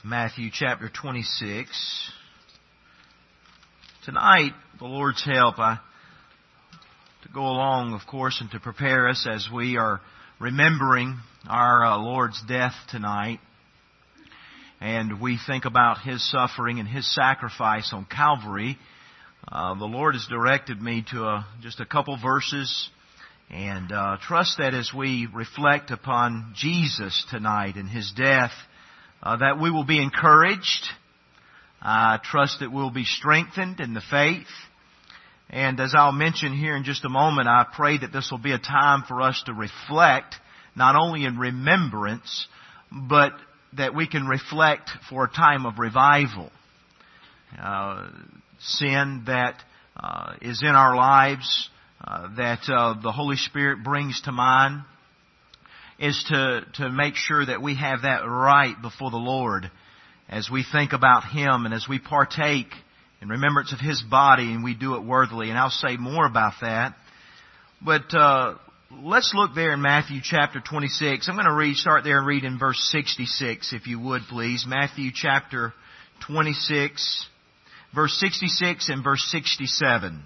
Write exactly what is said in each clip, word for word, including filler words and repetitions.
Matthew chapter twenty-six. Tonight, the Lord's help, I, to go along, of course, and to prepare us as we are remembering our uh, Lord's death tonight. And we think about His suffering and His sacrifice on Calvary. Uh, the Lord has directed me to uh, just a couple verses, and uh, trust that as we reflect upon Jesus tonight and His death, uh, that we will be encouraged. I trust that we'll be strengthened in the faith. And as I'll mention here in just a moment, I pray that this will be a time for us to reflect, not only in remembrance, but that we can reflect for a time of revival. Uh, sin that uh, is in our lives, uh, that uh, the Holy Spirit brings to mind, is to, to make sure that we have that right before the Lord as we think about Him and as we partake in remembrance of His body, and we do it worthily. And I'll say more about that. But uh, let's look there in Matthew chapter twenty-six. I'm going to read, start there and read in verse sixty-six, if you would, please. Matthew chapter twenty-six, verse sixty-six and verse sixty-seven.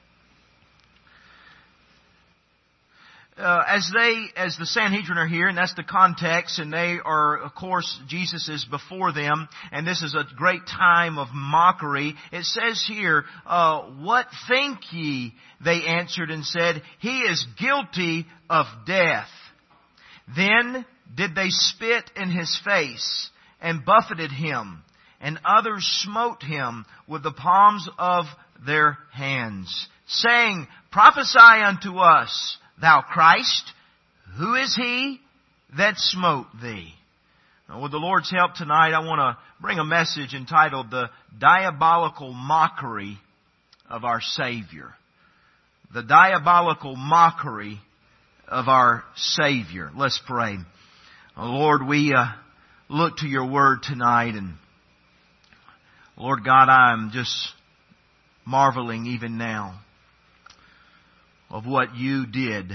Uh, as they, as the Sanhedrin are here, and that's the context, and they are, of course, Jesus is before them, and this is a great time of mockery. It says here, uh, what think ye? They answered and said, He is guilty of death. Then did they spit in His face, and buffeted Him, and others smote Him with the palms of their hands, saying, Prophesy unto us, Thou Christ, who is He that smote Thee? Now, with the Lord's help tonight, I want to bring a message entitled The Diabolical Mockery of Our Savior. The Diabolical Mockery of our Savior. Let's pray. Oh, Lord, we uh, look to Your Word tonight, and Lord God, I am just marveling even now of what You did,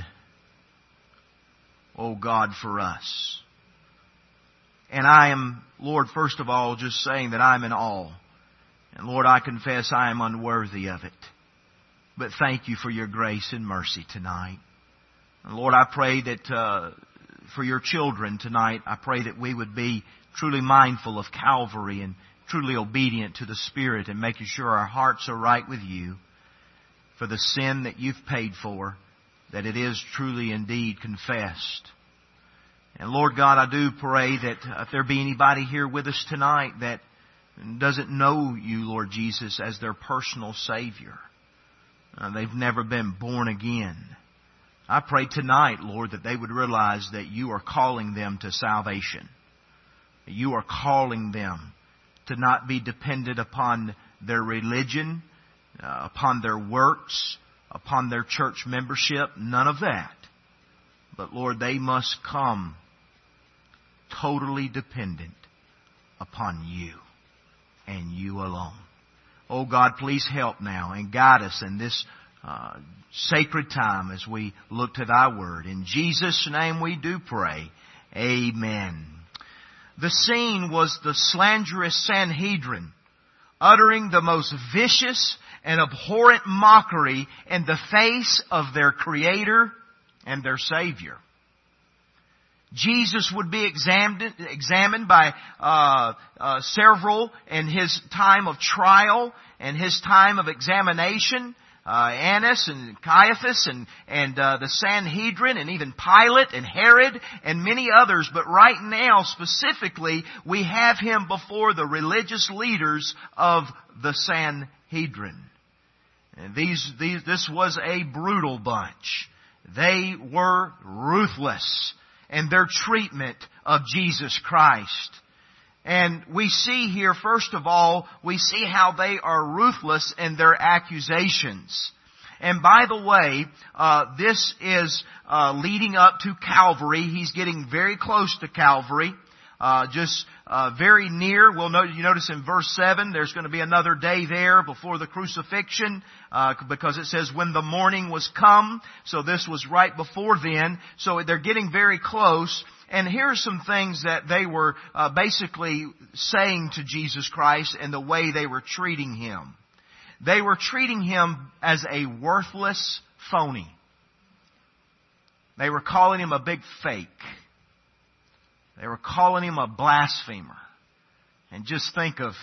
oh God, for us. And I am, Lord, first of all, just saying that I'm in awe. And Lord, I confess I am unworthy of it. But thank You for Your grace and mercy tonight. And Lord, I pray that uh, for Your children tonight, I pray that we would be truly mindful of Calvary and truly obedient to the Spirit and making sure our hearts are right with You, for the sin that You've paid for, that it is truly indeed confessed. And Lord God, I do pray that if there be anybody here with us tonight that doesn't know You, Lord Jesus, as their personal Savior, uh, they've never been born again, I pray tonight, Lord, that they would realize that You are calling them to salvation. You are calling them to not be dependent upon their religion, Uh, upon their works, upon their church membership, none of that. But Lord, they must come totally dependent upon You and You alone. Oh God, please help now and guide us in this uh, sacred time as we look to Thy Word. In Jesus' name we do pray. Amen. The scene was the slanderous Sanhedrin uttering the most vicious and abhorrent mockery in the face of their Creator and their Savior. Jesus would be examined, examined by uh, uh, several in His time of trial and His time of examination. Uh, Annas and Caiaphas and, and uh, the Sanhedrin and even Pilate and Herod and many others. But right now, specifically, we have Him before the religious leaders of the Sanhedrin. And these, these, this was a brutal bunch. They were ruthless in their treatment of Jesus Christ. And we see here, first of all, we see how they are ruthless in their accusations. And by the way, uh, this is uh, leading up to Calvary. He's getting very close to Calvary. uh, just uh, very near. We'll note, you notice in verse seven, there's going to be another day there before the crucifixion, uh, because it says when the morning was come. So this was right before then. So they're getting very close. And here's some things that they were uh, basically saying to Jesus Christ and the way they were treating Him. They were treating Him as a worthless phony. They were calling Him a big fake. They were calling Him a blasphemer. And just think of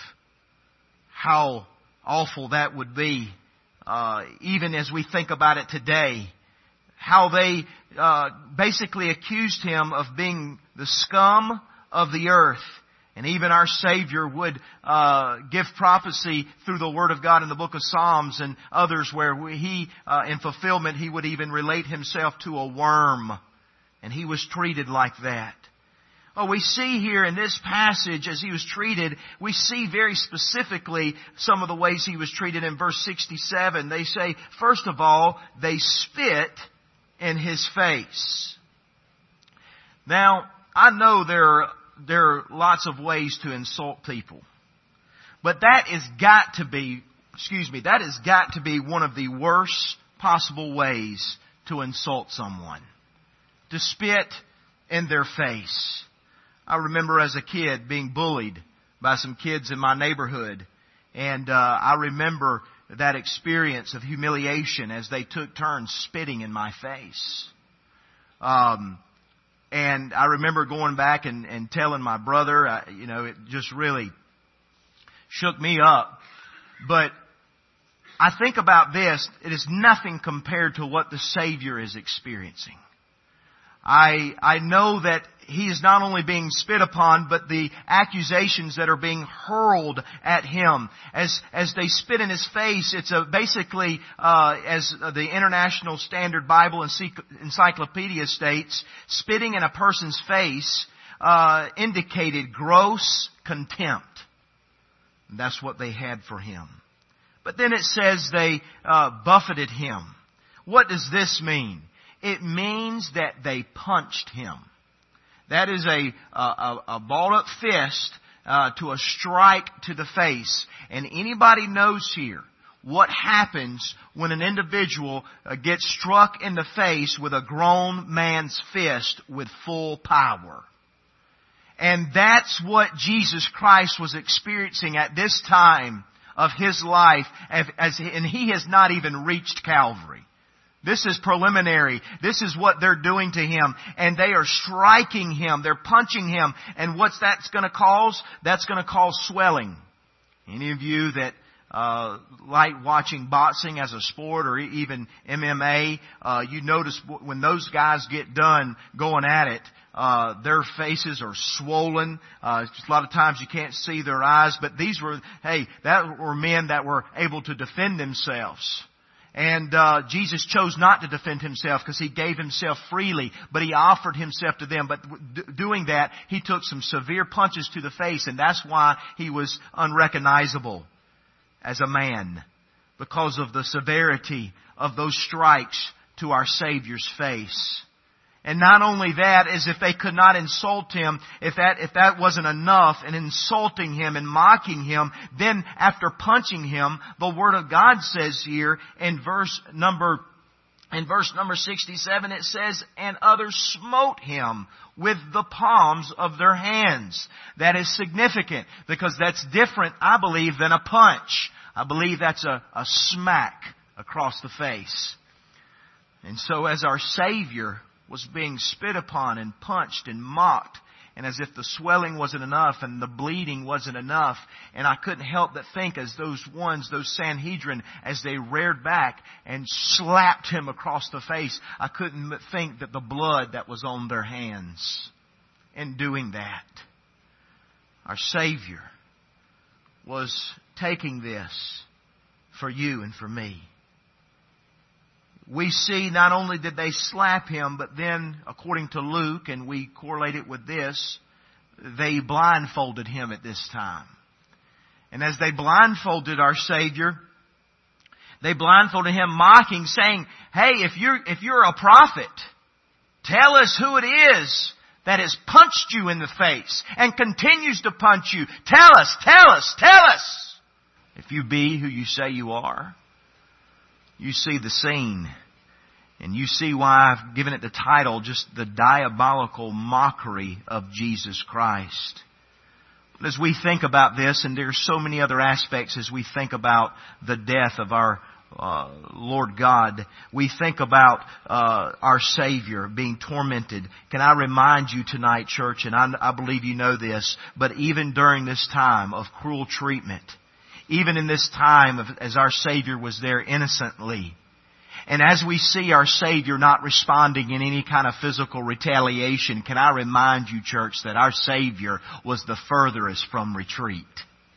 how awful that would be, uh, even as we think about it today. How they uh, basically accused Him of being the scum of the earth. And even our Savior would uh, give prophecy through the Word of God in the book of Psalms and others where He, uh, in fulfillment, He would even relate Himself to a worm. And He was treated like that. Oh, we see here in this passage as He was treated, we see very specifically some of the ways He was treated in verse sixty-seven. They say, first of all, they spit in His face. Now, I know there are, there are lots of ways to insult people. But that has got to be, excuse me, that has got to be one of the worst possible ways to insult someone. To spit in their face. I remember as a kid being bullied by some kids in my neighborhood. And uh, I remember that experience of humiliation as they took turns spitting in my face. Um, and I remember going back and, and telling my brother, uh, you know, it just really shook me up. But I think about this, it is nothing compared to what the Savior is experiencing. I, I know that He is not only being spit upon, but the accusations that are being hurled at Him. As, as they spit in His face, it's a basically, uh, as the International Standard Bible Encyclopedia states, spitting in a person's face, uh, indicated gross contempt. And that's what they had for Him. But then it says they, uh, buffeted Him. What does this mean? It means that they punched Him. That is a, a, a balled up fist uh, to a strike to the face. And anybody knows here what happens when an individual uh, gets struck in the face with a grown man's fist with full power. And that's what Jesus Christ was experiencing at this time of His life, as, as, and He has not even reached Calvary. This is preliminary. This is what they're doing to Him. And they are striking Him. They're punching Him. And what's that's going to cause? That's going to cause swelling. Any of you that uh, like watching boxing as a sport or even M M A, uh, you notice when those guys get done going at it, uh, their faces are swollen. Uh, a lot of times you can't see their eyes. But these were, hey, that were men that were able to defend themselves. And uh, Jesus chose not to defend Himself because He gave Himself freely, but He offered Himself to them. But d- doing that, He took some severe punches to the face, and that's why He was unrecognizable as a man, because of the severity of those strikes to our Savior's face. And not only that, as if they could not insult Him, if that, if that wasn't enough, and insulting Him and mocking Him, then after punching Him, the Word of God says here in verse number, in verse number sixty-seven, it says, and others smote Him with the palms of their hands. That is significant, because that's different, I believe, than a punch. I believe that's a, a smack across the face. And so as our Savior was being spit upon and punched and mocked, and as if the swelling wasn't enough and the bleeding wasn't enough, and I couldn't help but think as those ones, those Sanhedrin, as they reared back and slapped Him across the face, I couldn't but think that the blood that was on their hands in doing that. Our Savior was taking this for you and for me. We see not only did they slap Him, but then, according to Luke, and we correlate it with this, they blindfolded Him at this time. And as they blindfolded our Savior, they blindfolded Him, mocking, saying, hey, if you're, if you're a prophet, tell us who it is that has punched you in the face and continues to punch you. Tell us, tell us, tell us. If you be who you say you are, you see the scene. And you see why I've given it the title, just the diabolical mockery of Jesus Christ. As we think about this, and there's so many other aspects as we think about the death of our uh, Lord God, we think about uh, our Savior being tormented. Can I remind you tonight, church, and I, I believe you know this, but even during this time of cruel treatment, even in this time of, as our Savior was there innocently, and as we see our Savior not responding in any kind of physical retaliation, can I remind you, church, that our Savior was the furthest from retreat.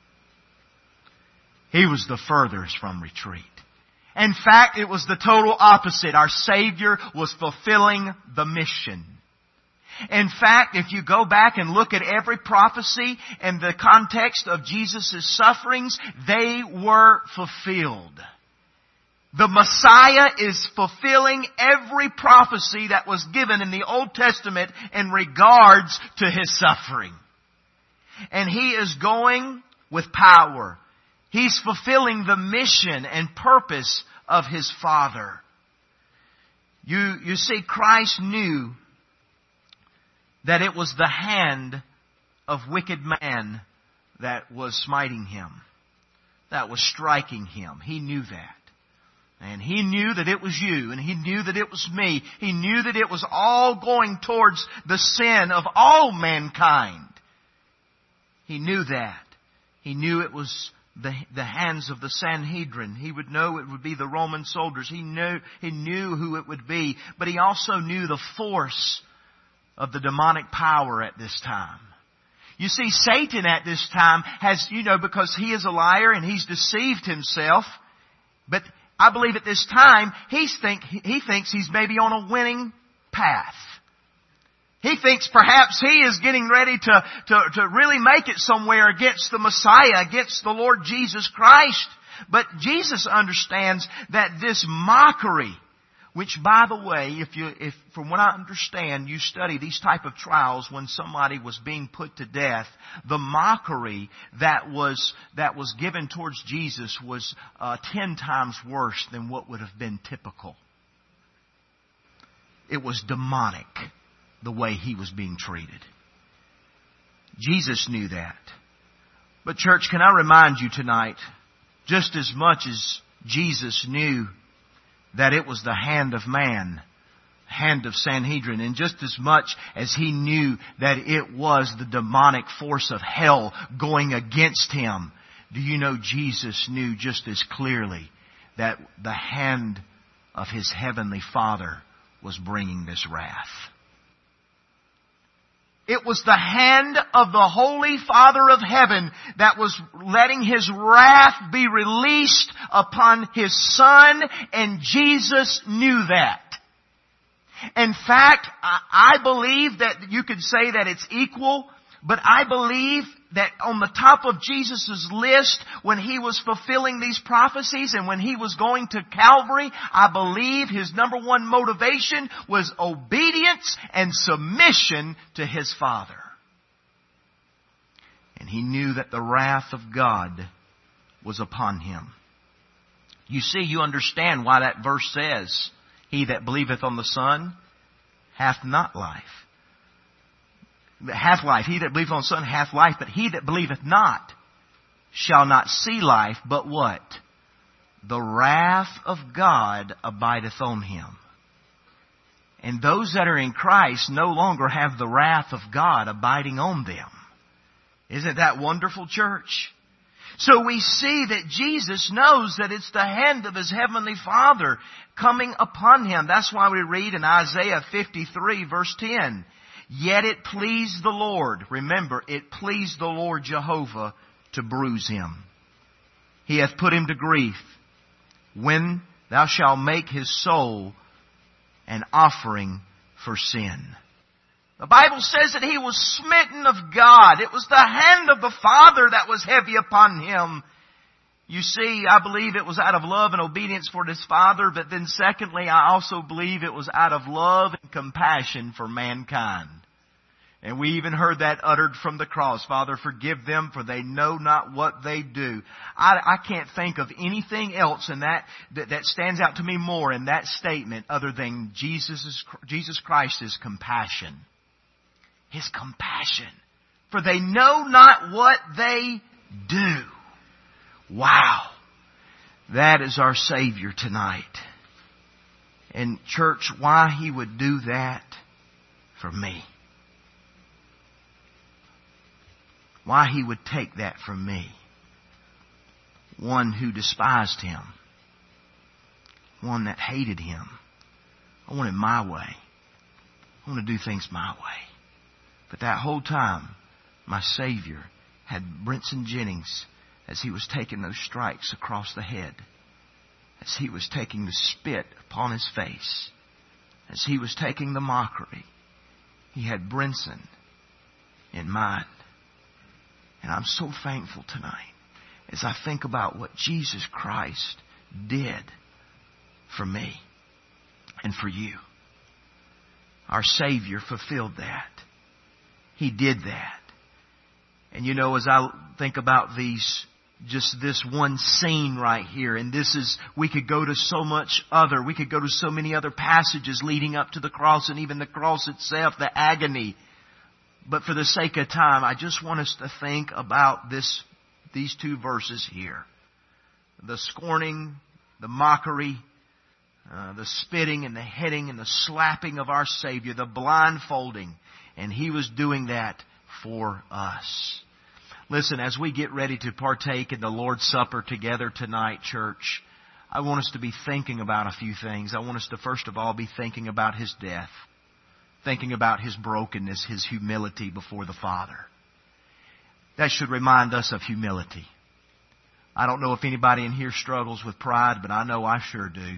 He was the furthest from retreat. In fact, it was the total opposite. Our Savior was fulfilling the mission. In fact, if you go back and look at every prophecy in the context of Jesus' sufferings, they were fulfilled. The Messiah is fulfilling every prophecy that was given in the Old Testament in regards to His suffering. And He is going with power. He's fulfilling the mission and purpose of His Father. You, you see, Christ knew that it was the hand of wicked man that was smiting Him, that was striking Him. He knew that. And He knew that it was you, and He knew that it was me. He knew that it was all going towards the sin of all mankind. He knew that. He knew it was the, the hands of the Sanhedrin. He would know it would be the Roman soldiers. He knew, he knew who it would be. But He also knew the force of the demonic power at this time. You see, Satan at this time has, you know, because he is a liar and he's deceived himself, but I believe at this time, he's think, he thinks he's maybe on a winning path. He thinks perhaps he is getting ready to, to, to really make it somewhere against the Messiah, against the Lord Jesus Christ. But Jesus understands that this mockery, which, by the way, if you, if from what I understand, you study these type of trials when somebody was being put to death, the mockery that was that was given towards Jesus was uh, ten times worse than what would have been typical. It was demonic the way He was being treated. Jesus knew that. But church, can I remind you tonight, just as much as Jesus knew that it was the hand of man, hand of Sanhedrin, and just as much as He knew that it was the demonic force of hell going against Him, do you know Jesus knew just as clearly that the hand of His heavenly Father was bringing this wrath? It was the hand of the Holy Father of Heaven that was letting His wrath be released upon His Son, and Jesus knew that. In fact, I believe that you could say that it's equal, but I believe that on the top of Jesus' list, when He was fulfilling these prophecies and when He was going to Calvary, I believe His number one motivation was obedience and submission to His Father. And He knew that the wrath of God was upon Him. You see, you understand why that verse says, "He that believeth on the Son hath not life." Hath life. He that believeth on the Son hath life, but he that believeth not shall not see life, but what? The wrath of God abideth on him. And those that are in Christ no longer have the wrath of God abiding on them. Isn't that wonderful, church? So we see that Jesus knows that it's the hand of His heavenly Father coming upon Him. That's why we read in Isaiah fifty-three verse ten, "Yet it pleased the Lord," remember, it pleased the Lord Jehovah "to bruise him. He hath put him to grief. When thou shalt make his soul an offering for sin." The Bible says that He was smitten of God. It was the hand of the Father that was heavy upon Him. You see, I believe it was out of love and obedience for His Father, but then secondly, I also believe it was out of love and compassion for mankind. And we even heard that uttered from the cross. Father, forgive them, for they know not what they do. I, I can't think of anything else in that, that that stands out to me more in that statement other than Jesus' Jesus Christ's compassion. His compassion. For they know not what they do. Wow. That is our Savior tonight. And church, why He would do that for me. Why He would take that from me. One who despised Him. One that hated Him. I want it my way. I want to do things my way. But that whole time, my Savior had Brenson Jennings as he was taking those strikes across the head. As he was taking the spit upon his face. As he was taking the mockery. He had Brenson in mind. And I'm so thankful tonight as I think about what Jesus Christ did for me and for you. Our Savior fulfilled that. He did that. And you know, as I think about these, just this one scene right here, and this is, we could go to so much other, we could go to so many other passages leading up to the cross and even the cross itself, the agony. But for the sake of time, I just want us to think about this, these two verses here. The scorning, the mockery, uh, the spitting and the hitting and the slapping of our Savior, the blindfolding. And He was doing that for us. Listen, as we get ready to partake in the Lord's Supper together tonight, church, I want us to be thinking about a few things. I want us to first of all be thinking about His death. Thinking about His brokenness, His humility before the Father. That should remind us of humility. I don't know if anybody in here struggles with pride, but I know I sure do.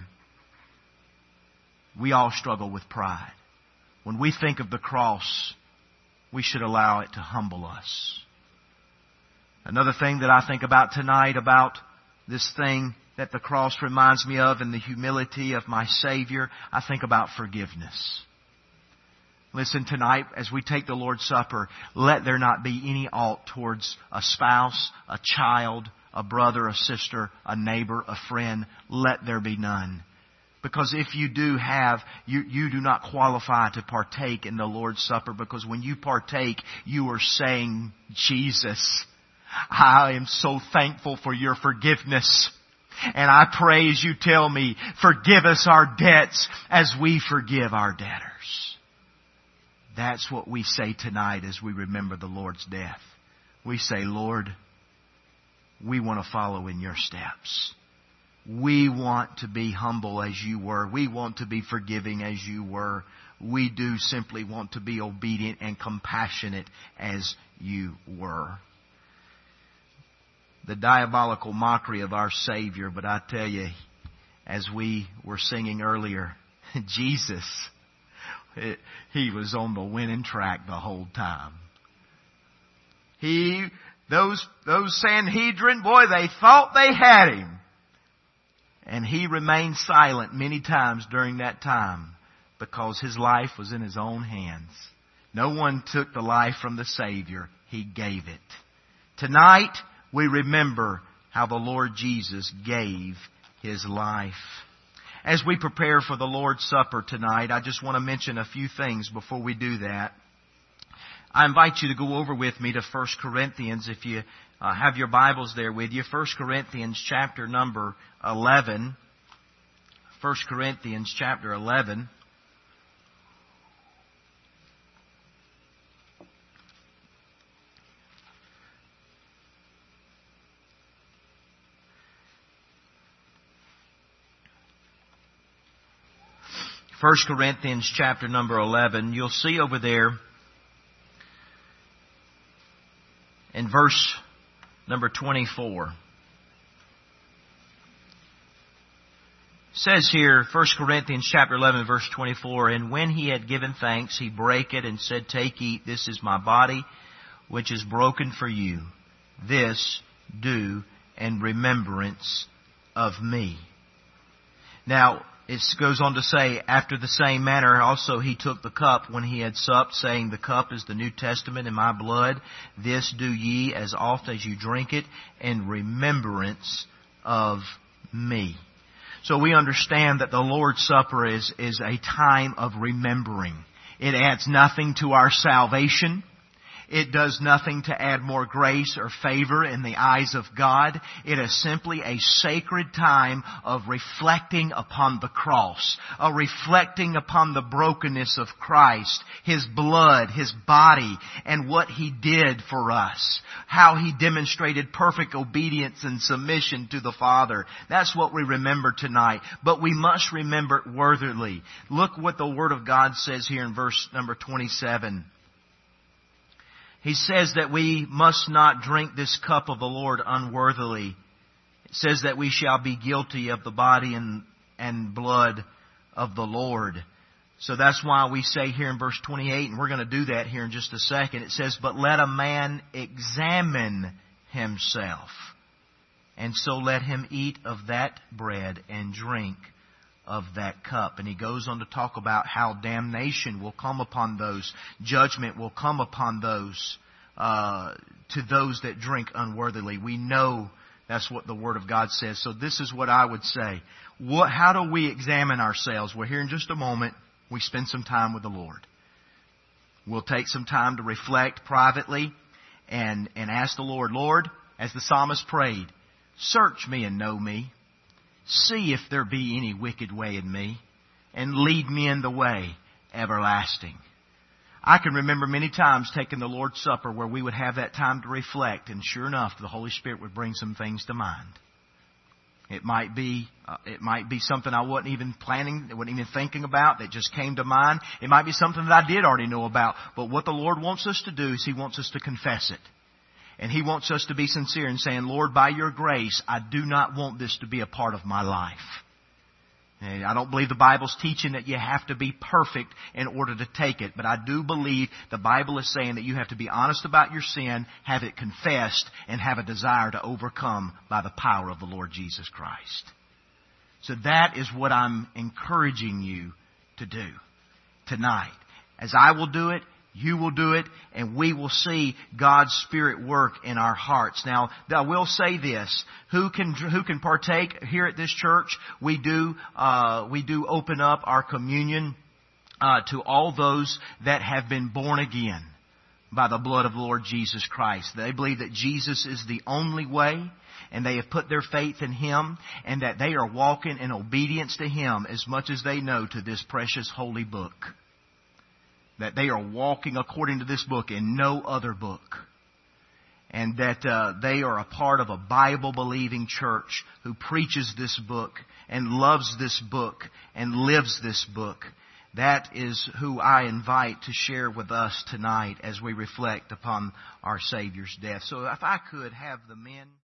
We all struggle with pride. When we think of the cross, we should allow it to humble us. Another thing that I think about tonight about this thing that the cross reminds me of and the humility of my Savior, I think about forgiveness. Listen, tonight, as we take the Lord's Supper, let there not be any aught towards a spouse, a child, a brother, a sister, a neighbor, a friend. Let there be none. Because if you do have, you, you do not qualify to partake in the Lord's Supper, because when you partake, you are saying, Jesus, I am so thankful for your forgiveness. And I pray as you tell me, forgive us our debts as we forgive our debtors. That's what we say tonight as we remember the Lord's death. We say, Lord, we want to follow in your steps. We want to be humble as you were. We want to be forgiving as you were. We do simply want to be obedient and compassionate as you were. The diabolical mockery of our Savior, but I tell you, as we were singing earlier, Jesus, It, he was on the winning track the whole time. He, those, those Sanhedrin, boy, they thought they had him. And he remained silent many times during that time because his life was in his own hands. No one took the life from the Savior. He gave it. Tonight, we remember how the Lord Jesus gave His life. As we prepare for the Lord's Supper tonight, I just want to mention a few things before we do that. I invite you to go over with me to First Corinthians if you uh, have your Bibles there with you. First Corinthians chapter number eleven. First Corinthians chapter eleven. First Corinthians chapter number eleven, you'll see over there in verse number twenty-four. It says here, First Corinthians chapter eleven, verse twenty-four, and when he had given thanks, he brake it and said, take, eat, this is my body, which is broken for you. This do in remembrance of me. Now, it goes on to say, after the same manner also he took the cup when he had supped, saying, the cup is the New Testament in my blood. This do ye as oft as you drink it in remembrance of me. So we understand that the Lord's Supper is, is a time of remembering. It adds nothing to our salvation. It does nothing to add more grace or favor in the eyes of God. It is simply a sacred time of reflecting upon the cross, of reflecting upon the brokenness of Christ, His blood, His body, and what He did for us. How He demonstrated perfect obedience and submission to the Father. That's what we remember tonight. But we must remember it worthily. Look what the Word of God says here in verse number twenty-seven. He says that we must not drink this cup of the Lord unworthily. It says that we shall be guilty of the body and, and blood of the Lord. So that's why we say here in verse twenty-eight, and we're going to do that here in just a second. It says, but let a man examine himself, and so let him eat of that bread and drink of that cup. And he goes on to talk about how damnation will come upon those, judgment will come upon those, uh, to those that drink unworthily. We know that's what the Word of God says. So this is what I would say. What, how do we examine ourselves? Well, here in just a moment, we spend some time with the Lord. We'll take some time to reflect privately and, and ask the Lord, Lord, as the psalmist prayed, search me and know me. See if there be any wicked way in me, and lead me in the way everlasting. I can remember many times taking the Lord's Supper where we would have that time to reflect, and sure enough, the Holy Spirit would bring some things to mind. It might be, uh, it might be something I wasn't even planning, wasn't even thinking about, that just came to mind. It might be something that I did already know about. But what the Lord wants us to do is He wants us to confess it. And He wants us to be sincere in saying, Lord, by your grace, I do not want this to be a part of my life. And I don't believe the Bible's teaching that you have to be perfect in order to take it. But I do believe the Bible is saying that you have to be honest about your sin, have it confessed, and have a desire to overcome by the power of the Lord Jesus Christ. So that is what I'm encouraging you to do tonight. As I will do it, you will do it, and we will see God's Spirit work in our hearts. Now, I will say this: who can who can partake here at this church? We do uh, we do open up our communion uh, to all those that have been born again by the blood of the Lord Jesus Christ. They believe that Jesus is the only way, and they have put their faith in Him, and that they are walking in obedience to Him as much as they know to this precious holy book. That they are walking according to this book and no other book. And that uh, they are a part of a Bible-believing church who preaches this book and loves this book and lives this book. That is who I invite to share with us tonight as we reflect upon our Savior's death. So if I could have the men...